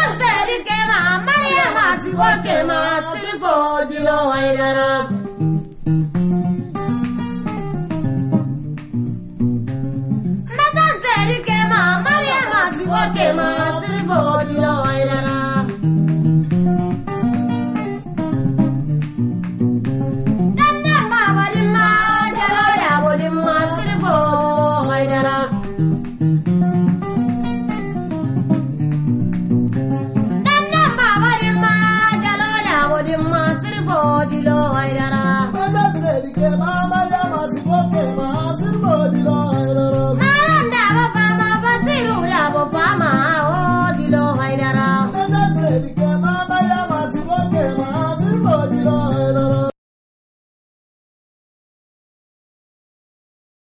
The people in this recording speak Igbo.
Seri que ma Maria ma si vuol che ma si fo di noi